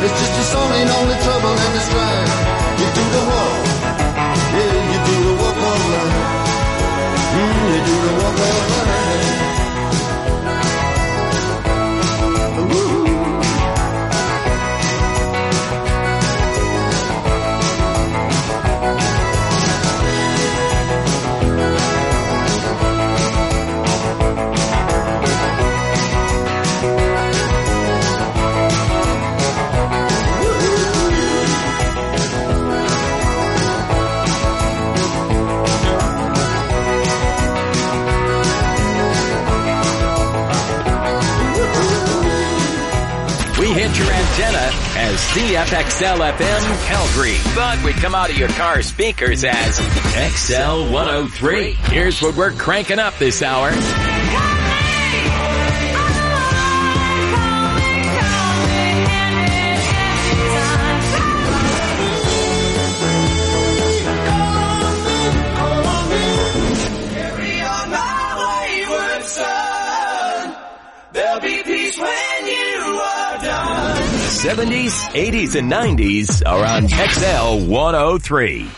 It's just a song ain't only trouble and the strife. You do the walk, yeah, you do the walk of life. You do the walk of life. Your antenna as CFXL-FM Calgary, but we come out of your car speakers as XL 103. Here's what we're cranking up this hour. Carry on my wayward son. There'll be peace when you are done. 70s, 80s, and 90s are on XL 103.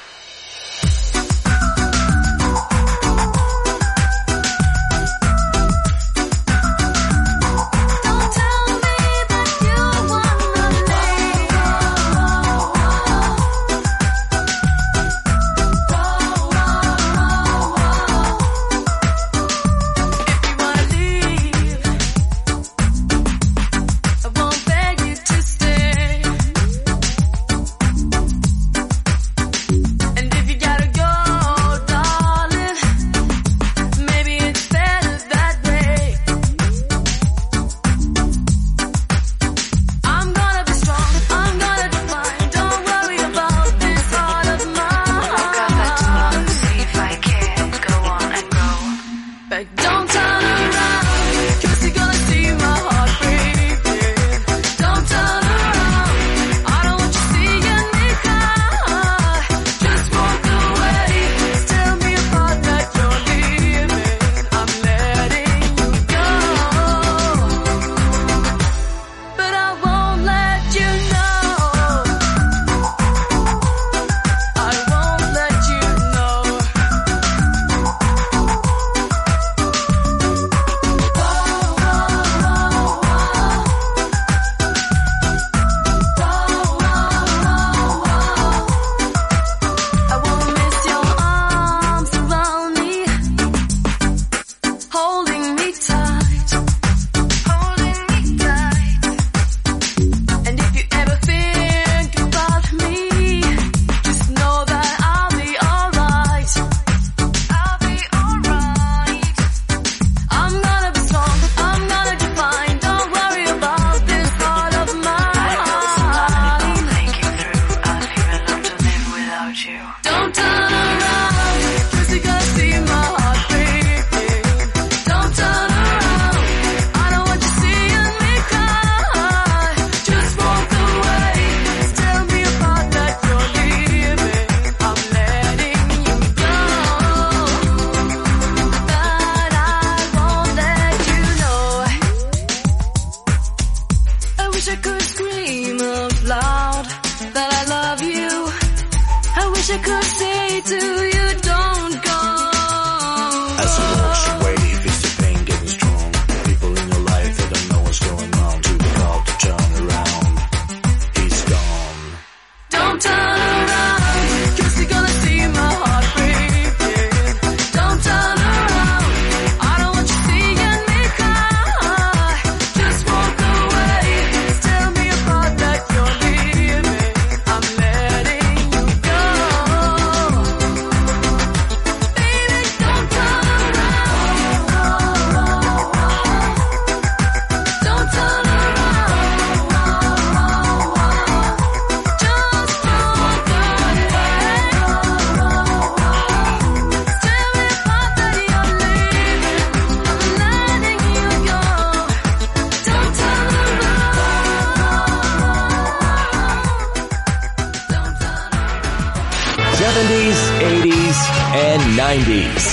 and 90s.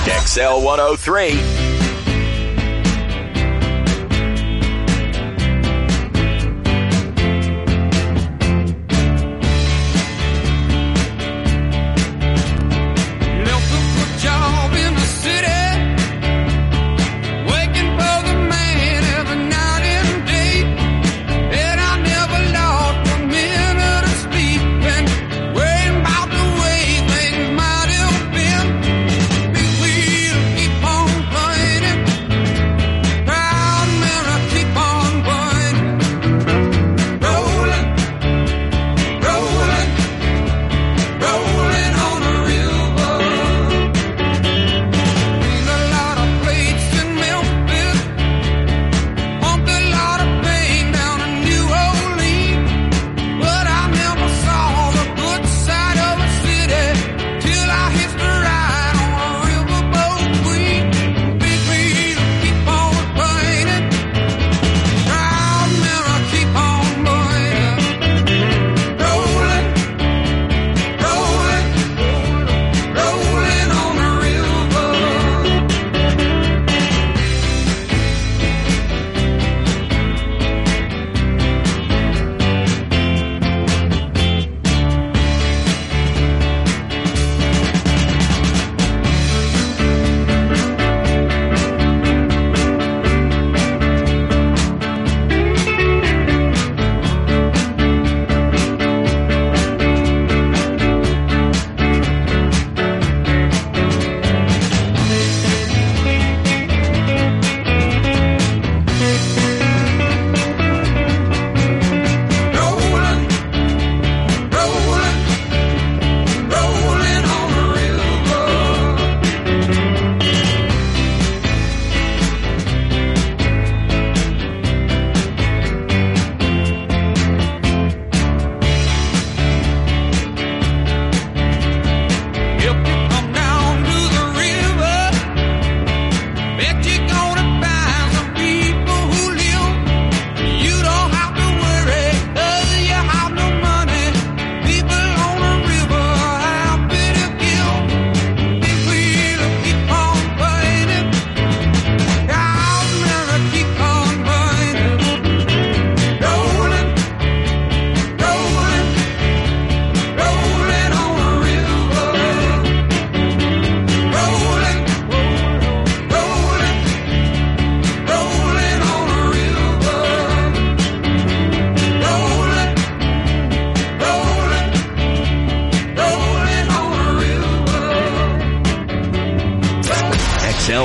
XL 103.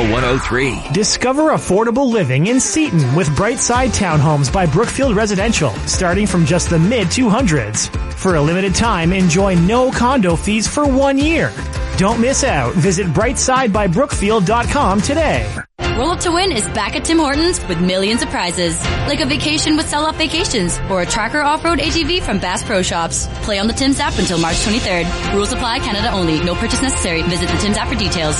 103. Discover affordable living in Seaton with Brightside Townhomes by Brookfield Residential, starting from just the mid-200s. For a limited time, enjoy no condo fees for 1 year. Don't miss out. Visit brightsidebybrookfield.com today. Roll Up to Win is back at Tim Hortons with millions of prizes, like a vacation with Sell Off Vacations or a Tracker Off-Road ATV from Bass Pro Shops. Play on the Tim's app until March 23rd. Rules apply, Canada only. No purchase necessary. Visit the Tim's app for details.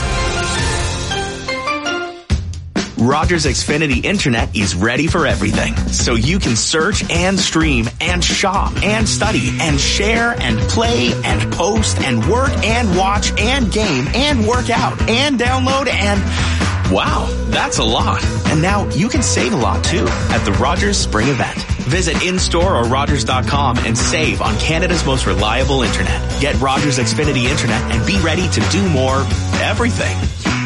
Rogers Xfinity Internet is ready for everything, so you can search and stream and shop and study and share and play and post and work and watch and game and work out and download and... Wow, that's a lot. And now you can save a lot too at the Rogers Spring Event. Visit in-store or Rogers.com and save on Canada's most reliable internet. Get Rogers Xfinity Internet and be ready to do more everything.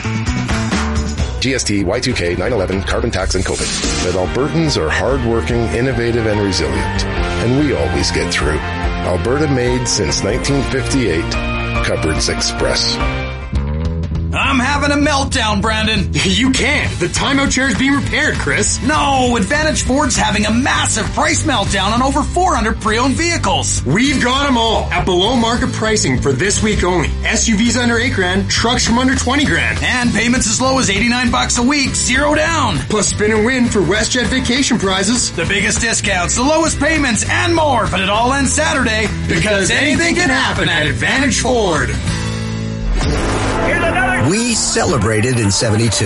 GST, Y2K, 9/11, carbon tax, and COVID. But Albertans are hardworking, innovative, and resilient. And we always get through. Alberta made since 1958. Cupboards Express. I'm having a meltdown, Brandon. You can't. The timeout chair is being repaired, Chris. No, Advantage Ford's having a massive price meltdown on over 400 pre-owned vehicles. We've got them all at below market pricing for this week only. SUVs under $8,000, trucks from under $20,000. And payments as low as $89 a week, 0 down. Plus spin and win for WestJet vacation prizes. The biggest discounts, the lowest payments, and more. But it all ends Saturday because anything can happen at Advantage Ford. We celebrated in 72.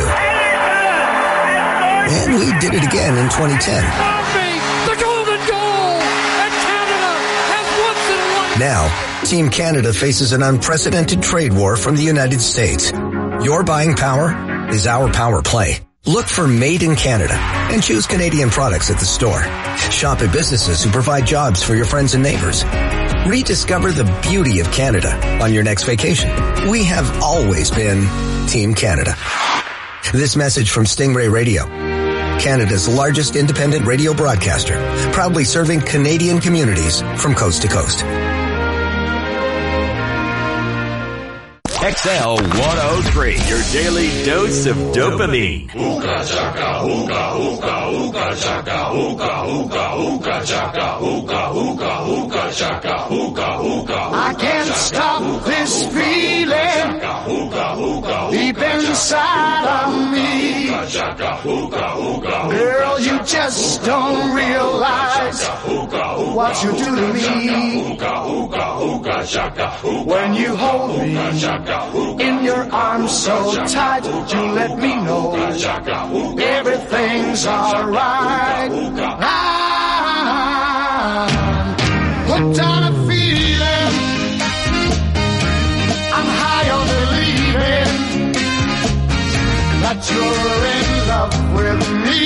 And we did it again in 2010. The golden goal! And Canada has once and now, Team Canada faces an unprecedented trade war from the United States. Your buying power is our power play. Look for Made in Canada and choose Canadian products at the store. Shop at businesses who provide jobs for your friends and neighbors. Rediscover the beauty of Canada on your next vacation. We have always been Team Canada. This message from Stingray Radio, Canada's largest independent radio broadcaster, proudly serving Canadian communities from coast to coast. XL 103, your daily dose of dopamine. Hookah chaka, hookah, hookah, hookah chaka, hookah, hookah, hookah chaka, hookah, hookah, hookah chaka, hookah, hookah. I can't stop this feeling deep inside of me. Girl, you just don't realize what you do to me. When you hold me in your arms so tight, you let me know everything's alright. I'm hooked on a feeling, I'm high on believing that you're in love with me.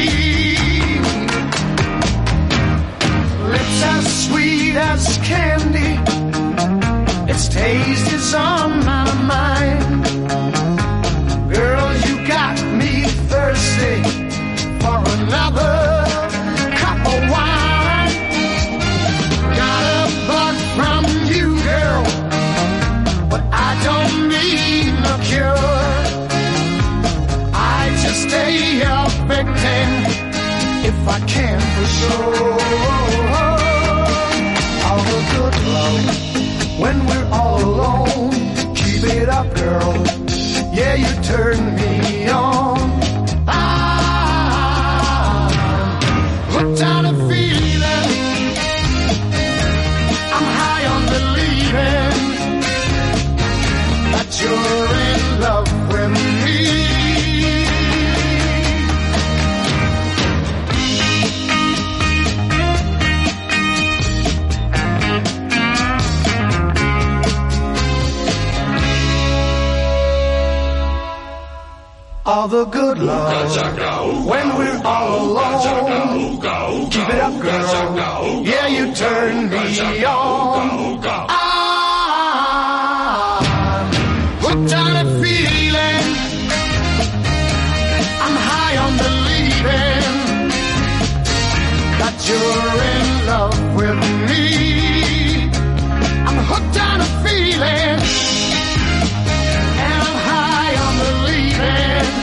Lips as sweet as candy, its taste is on my mind. Girl, you got me thirsty for another cup of wine. Got a bug from you, girl, but I don't need no cure. I just stay affecting if I can for sure. All the good love when we're all alone, keep it up, girl. Yeah, you turn me on. I'm hooked on a feeling, I'm high on believing that you're in love with me. All the good love when we're all alone. Keep it up, girl. Yeah, you turn me on. I'm hooked on a feeling, I'm high on believing that you're in love with me. I'm hooked on a feeling, and I'm high on believing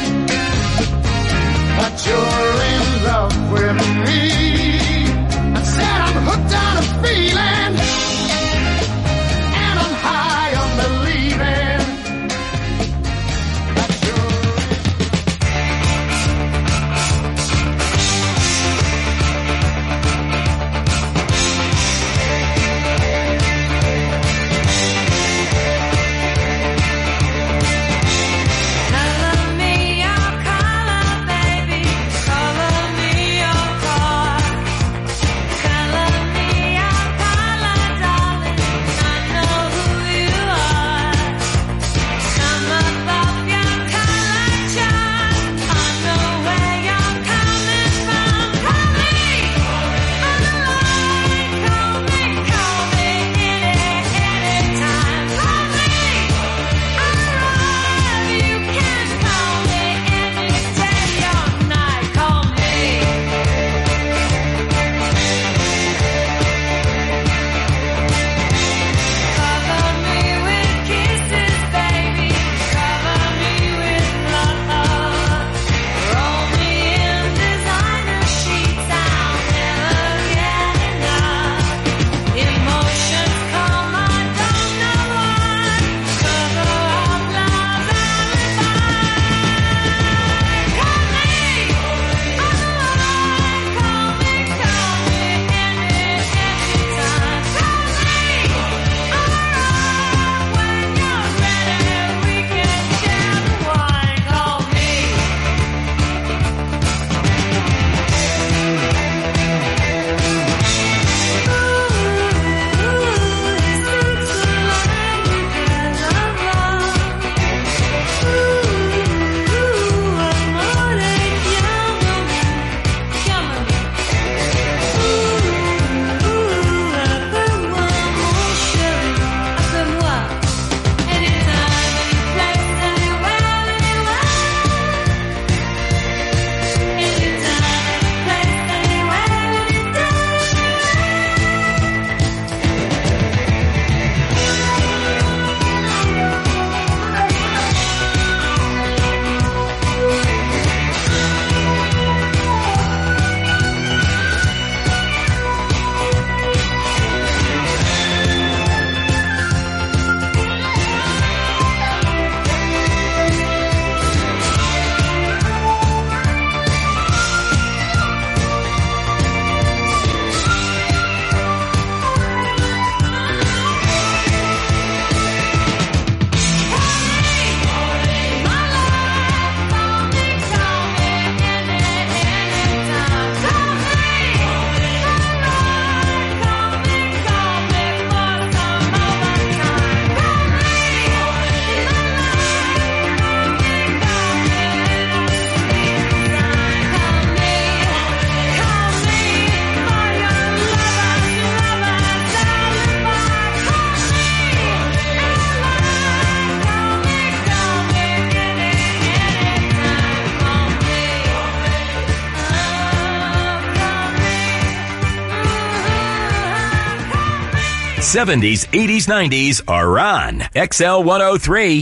70s, 80s, 90s are on XL 103.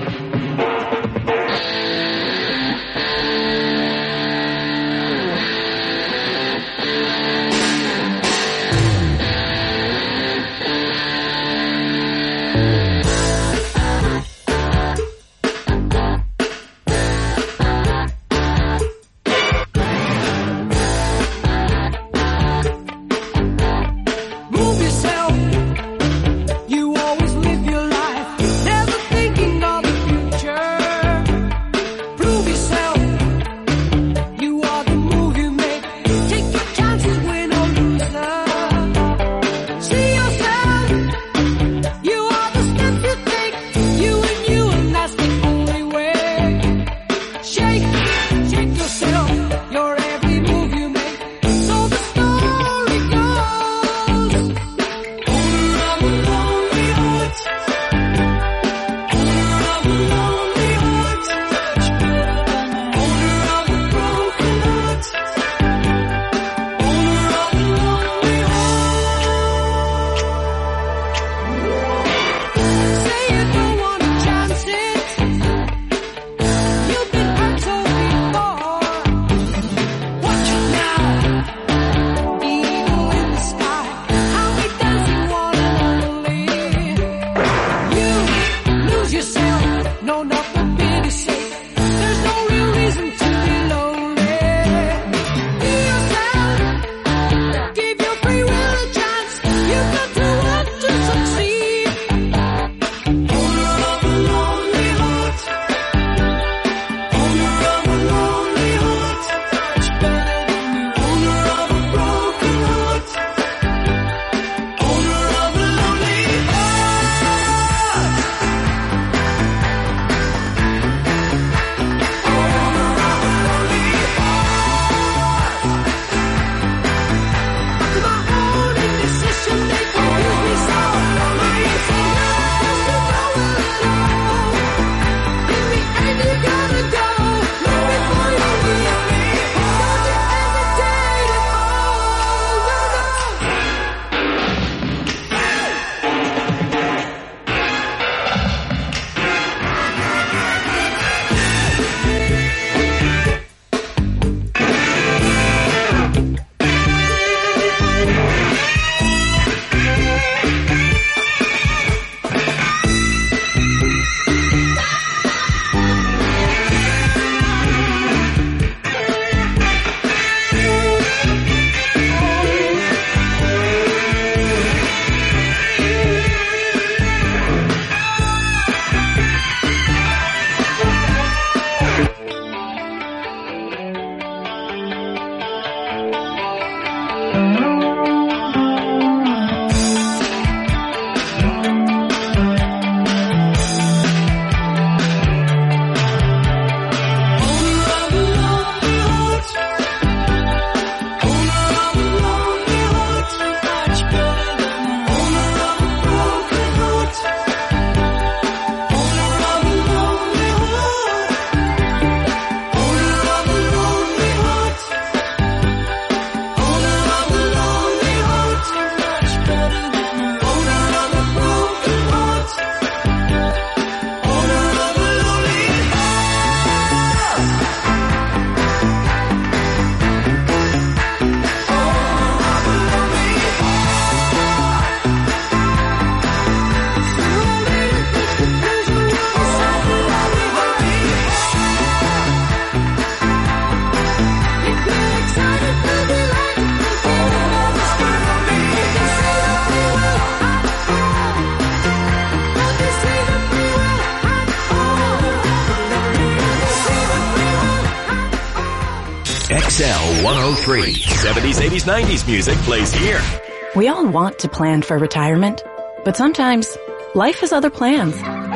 XL 103. 70s, 80s, 90s music plays here. We all want to plan for retirement, but sometimes life has other plans.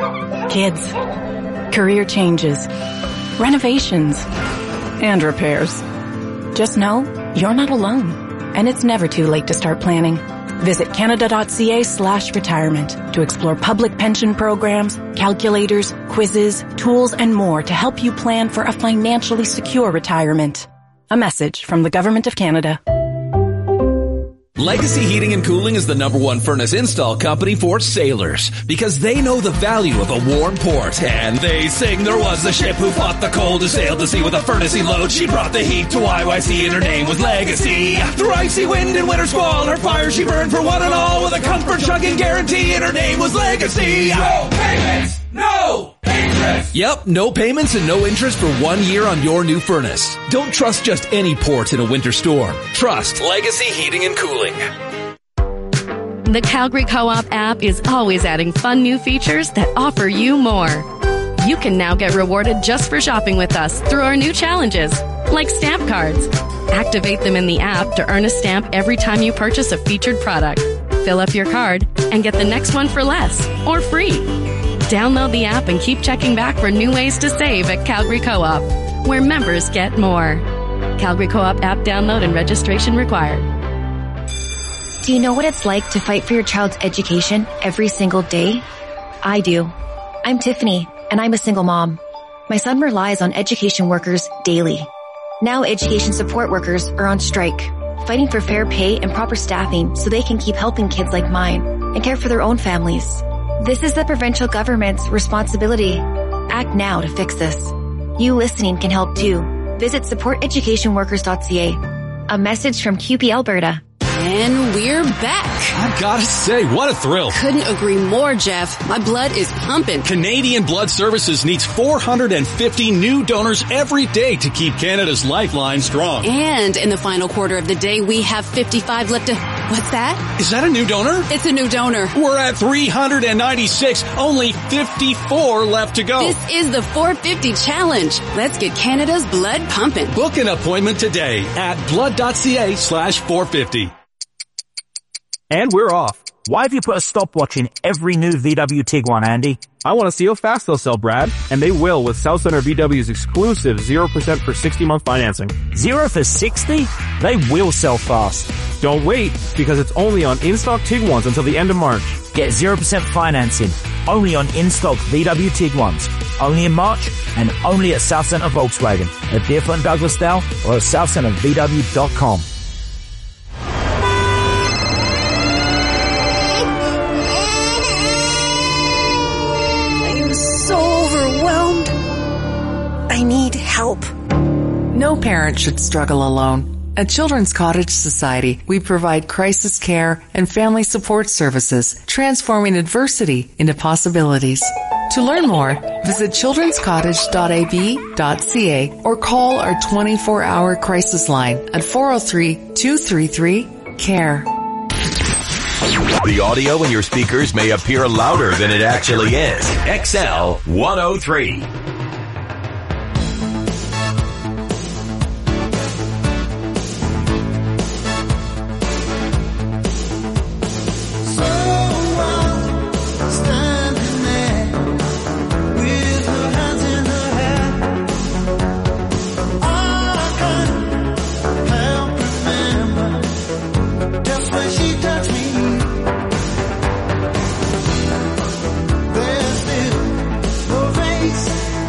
Kids, career changes, renovations, and repairs. Just know you're not alone, and it's never too late to start planning. Visit Canada.ca/retirement to explore public pension programs, calculators, quizzes, tools, and more to help you plan for a financially secure retirement. A message from the Government of Canada. Legacy Heating and Cooling is the #1 furnace install company for sailors because they know the value of a warm port. And they sing, there was a ship who fought the cold, who sailed the sea with a furnace-y load. She brought the heat to YYC and her name was Legacy. Through icy wind and winter squall, her fire she burned for one and all with a comfort chugging guarantee, and her name was Legacy. No payments, no interest. Yep, no payments and no interest for 1 year on your new furnace. Don't trust just any port in a winter storm. Trust Legacy Heating and Cooling. The Calgary Co-op app is always adding fun new features that offer you more. You can now get rewarded just for shopping with us through our new challenges, like stamp cards. Activate them in the app to earn a stamp every time you purchase a featured product. Fill up your card and get the next one for less or free. Download the app and keep checking back for new ways to save at Calgary Co-op, where members get more. Calgary Co-op app download and registration required. Do you know what it's like to fight for your child's education every single day? I do. I'm Tiffany, and I'm a single mom. My son relies on education workers daily. Now education support workers are on strike, fighting for fair pay and proper staffing so they can keep helping kids like mine and care for their own families. This is the provincial government's responsibility. Act now to fix this. You listening can help too. Visit supporteducationworkers.ca. A message from QP Alberta. And we're back. I've got to say, what a thrill. Couldn't agree more, Jeff. My blood is pumping. Canadian Blood Services needs 450 new donors every day to keep Canada's lifeline strong. And in the final quarter of the day, we have 55 left to... What's that? Is that a new donor? It's a new donor. We're at 396. Only 54 left to go. This is the 450 challenge. Let's get Canada's blood pumping. Book an appointment today at blood.ca/450. And we're off. Why have you put a stopwatch in every new VW Tiguan, Andy? I want to see how fast they'll sell, Brad. And they will with South Center VW's exclusive 0% for 60-month financing. 0 for 60? They will sell fast. Don't wait, because it's only on in-stock Tiguans until the end of March. Get 0% financing. Only on in-stock VW Tiguans. Only in March and only at South Center Volkswagen. At Deerfoot and Douglasdale or at southcentervw.com. I need help. No parent should struggle alone. At Children's Cottage Society, we provide crisis care and family support services, transforming adversity into possibilities. To learn more, visit childrenscottage.ab.ca or call our 24-hour crisis line at 403-233-CARE. The audio in your speakers may appear louder than it actually is. XL 103. There's still a race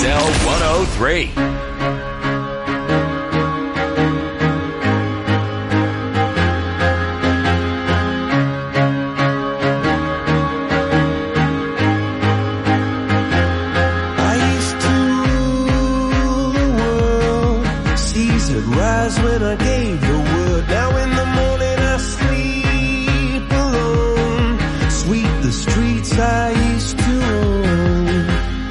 XL 103. Rise when I gave the word. Now in the morning I sleep alone. Sweep the streets I used to own.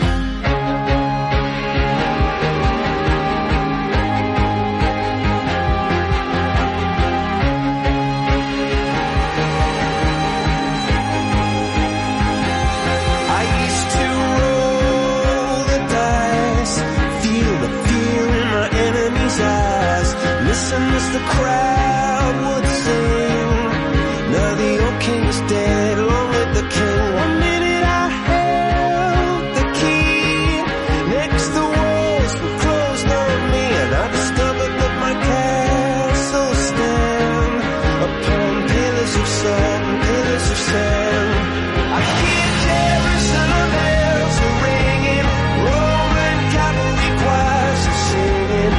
I used to roll the dice, feel the fear in my enemy's eyes. Listen as the crowd would sing. Now the old king is dead, long live the king. 1 minute I held the key. Next the walls were closed on me, and I discovered that my castle stand upon pillars of salt and pillars of sand. I hear Jerusalem bells are ringing, Roman cavalry choirs are singing.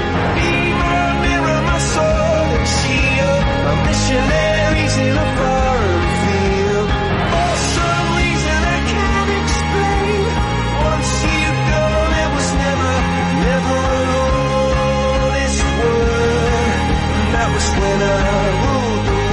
My missionaries in a foreign field. For some reason I can't explain. Once you've gone, it was never an honest word. That was when I ruled the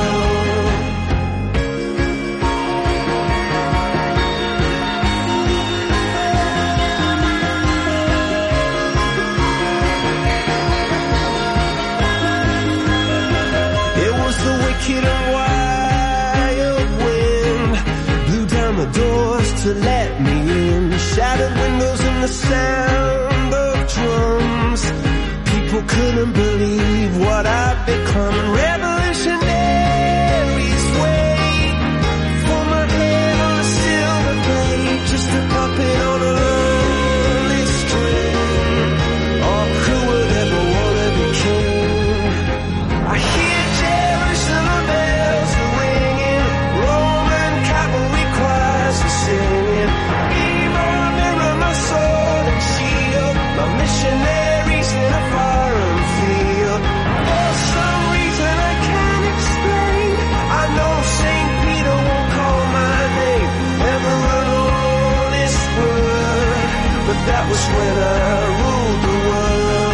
wicked and wild wind blew down the doors to let me in. Shattered windows and the sound of drums. People couldn't believe what I'd become. Revolutionaries wait for my head on a silver plate, just a puppet on a lonely string. Oh, who would ever want to be king? I hear Jerusalem bells are ringing, Roman cavalry choirs are singing. Mirror, mirror, my sword and shield, my missionaries in a foreign field. For some reason I can't explain, I know St. Peter won't call my name, never an honest word, but that was when I ruled the world.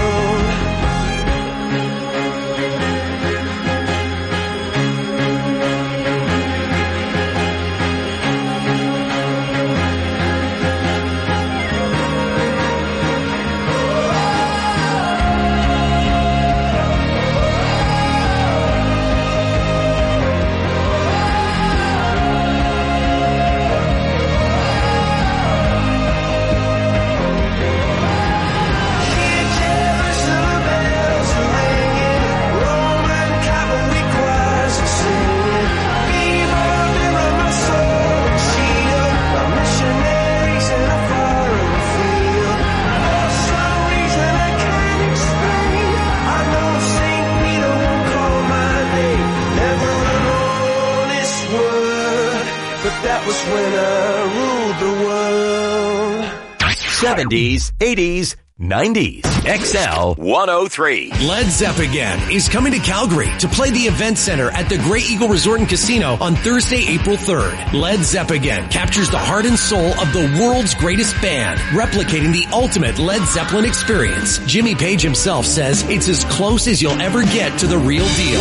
That was when I ruled the world. 70s, 80s, 90s. XL 103. Led Zeppelin is coming to Calgary to play the Event Center at the Great Eagle Resort and Casino on Thursday, April 3rd. Led Zeppelin captures the heart and soul of the world's greatest band, replicating the ultimate Led Zeppelin experience. Jimmy Page himself says it's as close as you'll ever get to the real deal.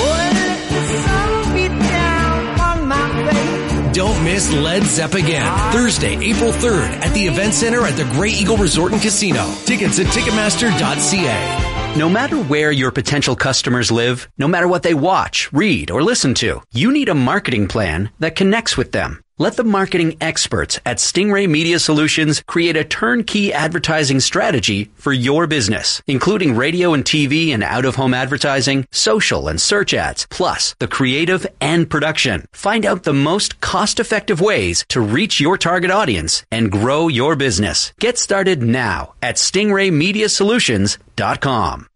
Don't miss Led Zeppelin, Thursday, April 3rd at the Event Center at the Great Eagle Resort and Casino. Tickets at Ticketmaster.ca. No matter where your potential customers live, no matter what they watch, read, or listen to, you need a marketing plan that connects with them. Let the marketing experts at Stingray Media Solutions create a turnkey advertising strategy for your business, including radio and TV and out-of-home advertising, social and search ads, plus the creative and production. Find out the most cost-effective ways to reach your target audience and grow your business. Get started now at StingrayMediaSolutions.com.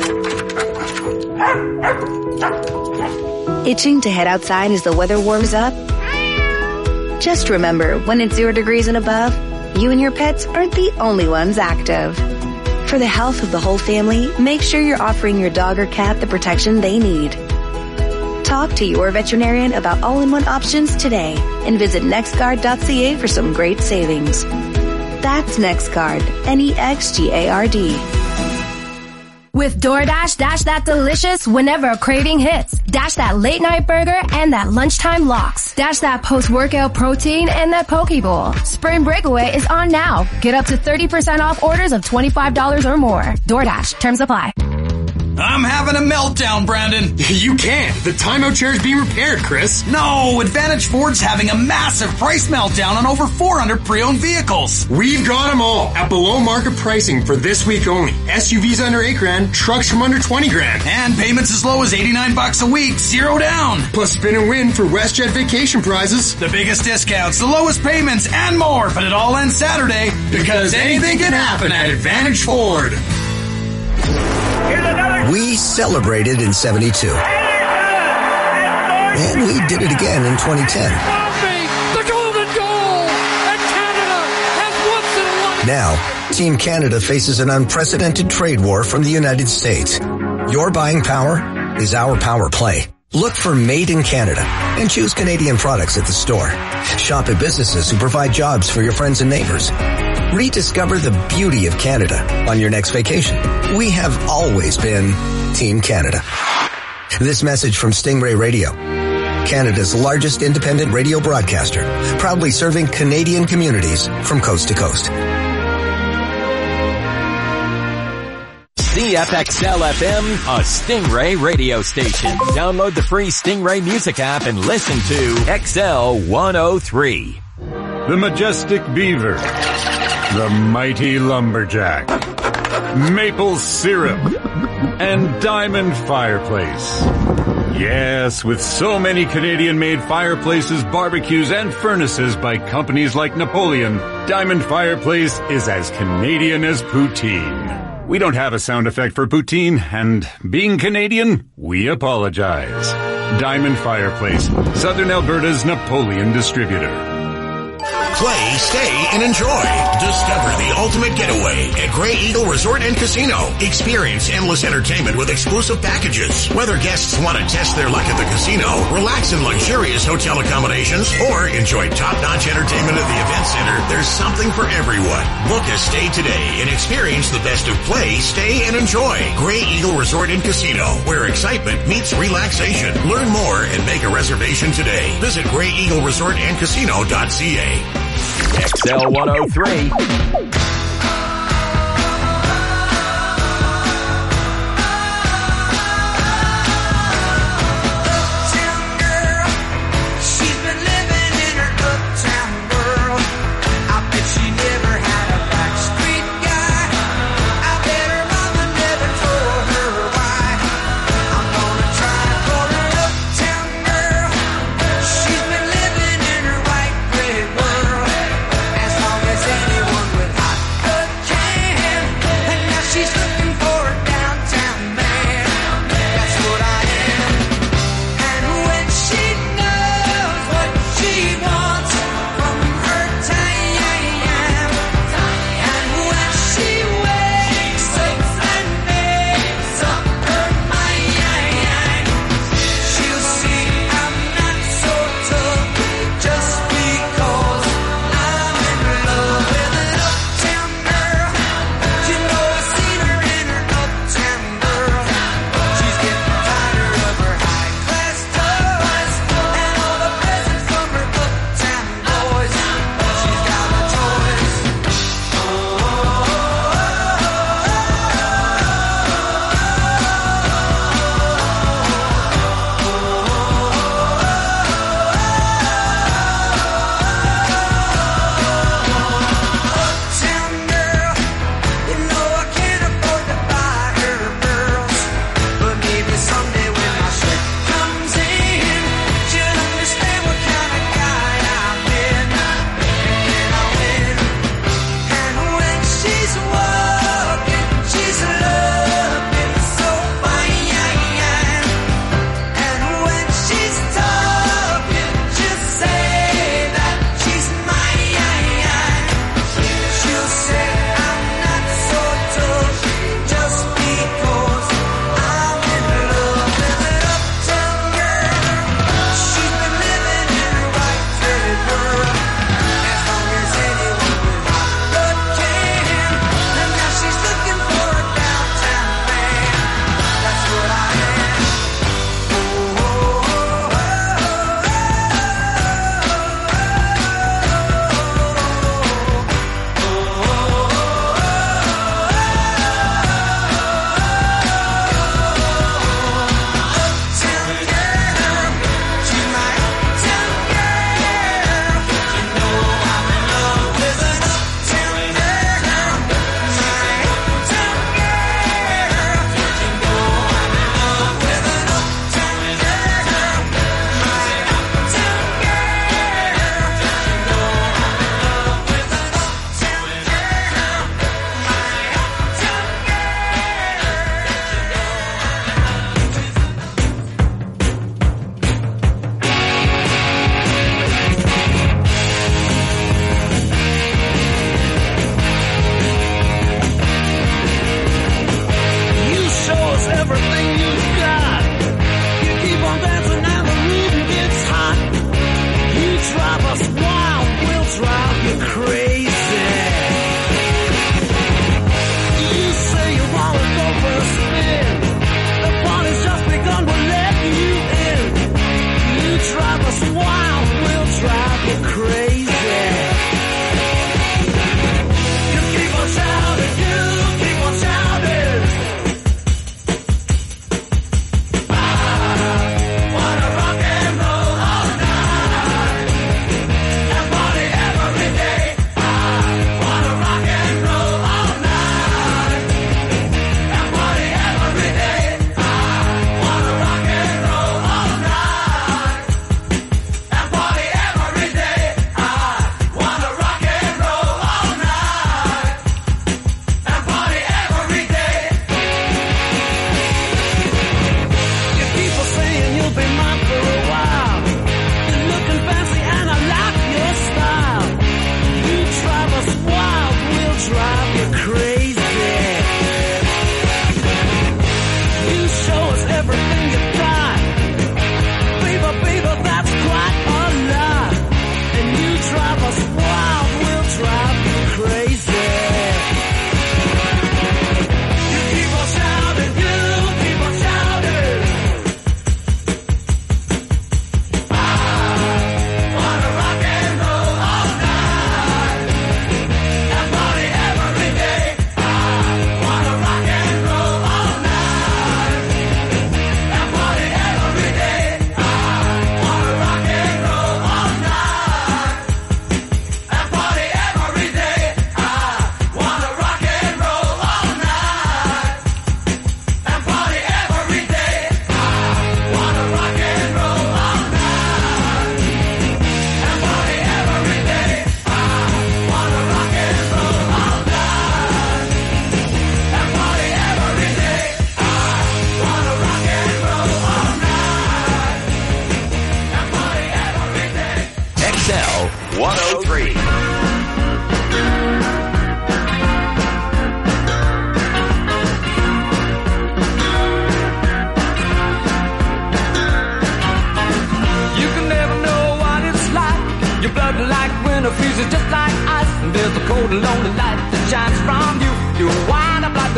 Itching to head outside as the weather warms up? Just remember, when it's 0 degrees and above, You and your pets aren't the only ones active. For the health of the whole family, make sure you're offering your dog or cat the protection they need. Talk to your veterinarian about all-in-one options today and visit NextGuard.ca for some great savings. That's NextGuard, NEXGARD. With DoorDash, dash that delicious whenever a craving hits. Dash that late night burger and that lunchtime lox. Dash that post-workout protein and that poke bowl. Spring Breakaway is on now. Get up to 30% off orders of $25 or more. DoorDash. Terms apply. I'm having a meltdown, Brandon. You can't. The timeout chair is being repaired, Chris. No, Advantage Ford's having a massive price meltdown on over 400 pre-owned vehicles. We've got them all at below market pricing for this week only. SUVs under $8,000, trucks from under $20,000. And payments as low as $89 a week, 0 down. Plus spin and win for WestJet vacation prizes. The biggest discounts, the lowest payments, and more. But it all ends Saturday because anything can happen at Advantage Ford. We celebrated in 72. And we did it again in 2010. The golden goal! And Canada has once in a life. Now, Team Canada faces an unprecedented trade war from the United States. Your buying power is our power play. Look for Made in Canada and choose Canadian products at the store. Shop at businesses who provide jobs for your friends and neighbors. Rediscover the beauty of Canada on your next vacation. We have always been Team Canada. This message from Stingray Radio, Canada's largest independent radio broadcaster, proudly serving Canadian communities from coast to coast. CFXL FM, a Stingray radio station. Download the free Stingray music app and listen to XL 103. The Majestic Beaver. The Mighty Lumberjack. Maple Syrup. And Diamond Fireplace. Yes, with so many Canadian-made fireplaces, barbecues, and furnaces by companies like Napoleon, Diamond Fireplace is as Canadian as poutine. We don't have a sound effect for poutine, and being Canadian, we apologize. Diamond Fireplace, Southern Alberta's Napoleon distributor. Play, stay, and enjoy. Discover the ultimate getaway at Grey Eagle Resort and Casino. Experience endless entertainment with exclusive packages. Whether guests want to test their luck at the casino, relax in luxurious hotel accommodations, or enjoy top-notch entertainment at the event center, there's something for everyone. Book a stay today and experience the best of play, stay, and enjoy. Grey Eagle Resort and Casino, where excitement meets relaxation. Learn more and make a reservation today. Visit GreyEagleResortAndCasino.ca. XL 103.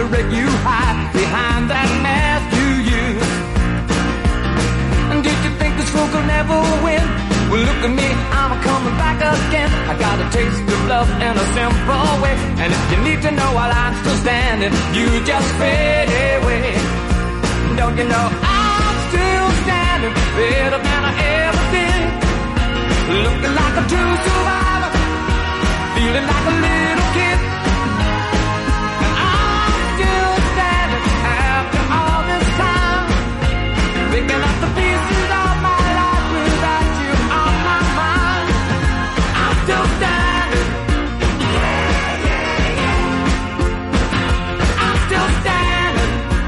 cigarette you hide behind that mask you use. And did you think this fool could never win? Well, look at me, I'm coming back again. I got a taste of love in a simple way. And if you need to know while I'm still standing, you just fade away. Don't you know I'm still standing better than I ever did? Looking like a true survivor, feeling like a little kid. And I'm still standing after all this time, picking up the pieces of my life without you on my mind. I'm still standing. I'm still standing.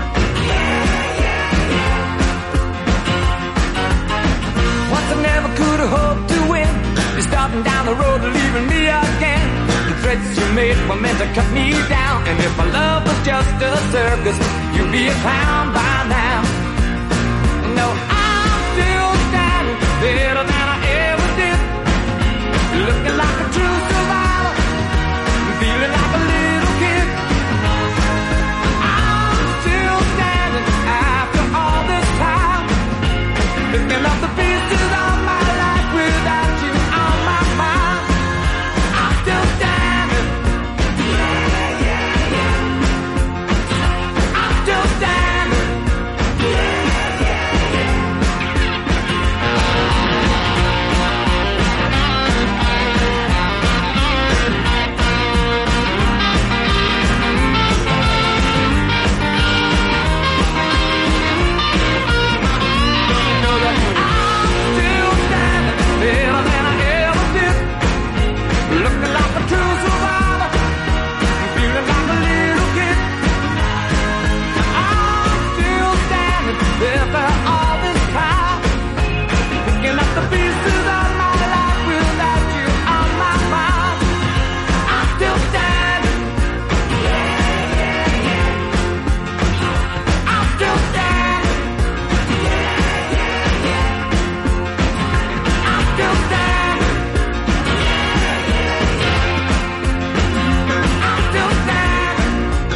Once I never could have hoped to win. You're starting down the road and leaving me again. The threats you made were meant to cut me down. And if my love was just a circus, you'd be a clown by now. No, I'm still standing better than I ever did. Looking like a true survivor, feeling like a little kid. I'm still standing after all this time, picking up the pieces of my life without you on my mind. I'm still standing. I'm still standing. Better than I ever did. Looking like a true survivor, feeling like a little kid. I'm still standing after all this time, picking up the pieces of my life without you on my mind. I'm still standing. I'm still standing. Still standing. I'm still standing.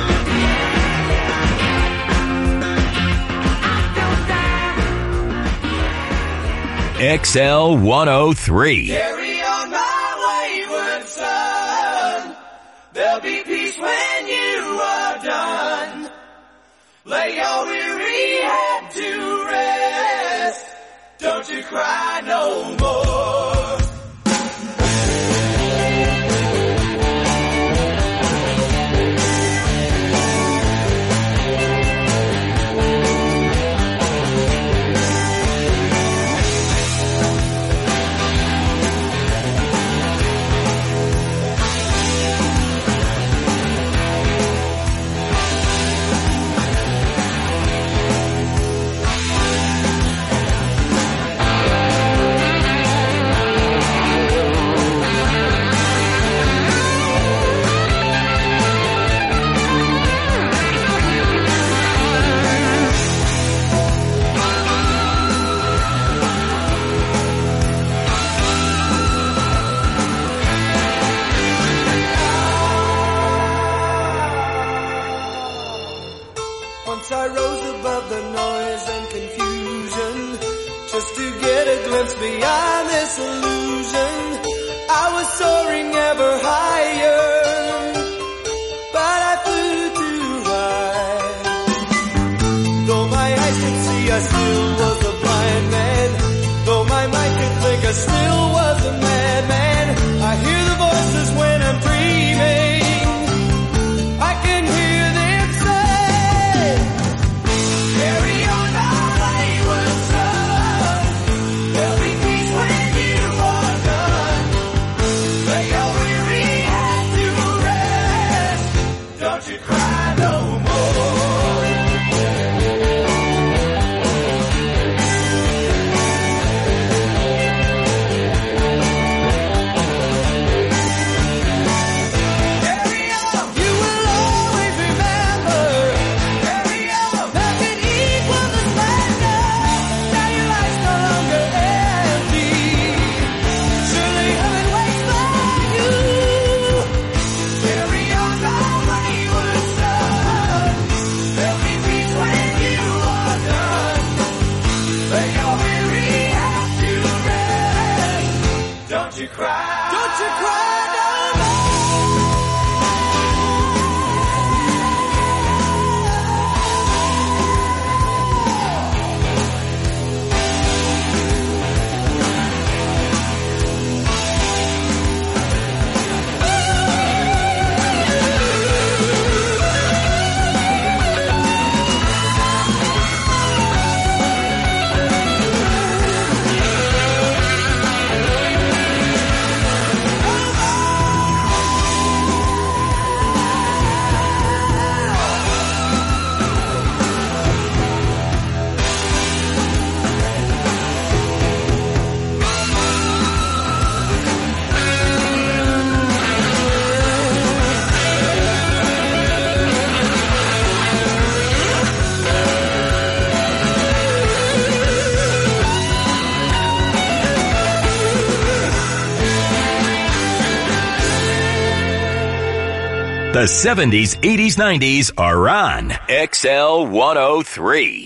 XL 103. Carry on my wayward son. There'll be peace when you are done. Lay your weary head to rest. Don't you cry no more. Once I rose above the noise and confusion, just to get a glimpse beyond this illusion. I was soaring ever higher, but I flew too high. Though my eyes could see, I still was a blind man. Though my mind could think, I still was a madman. I hear the voices when I'm dreaming. I can hear them say, carry on my wayward son. There'll be peace when you are done. Lay your weary head to rest. Don't you cry no more. The 70s, 80s, 90s are on XL 103.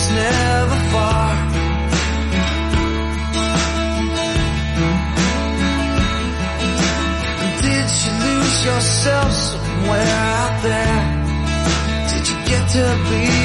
was never far. Did you lose yourself somewhere out there? Did you get to be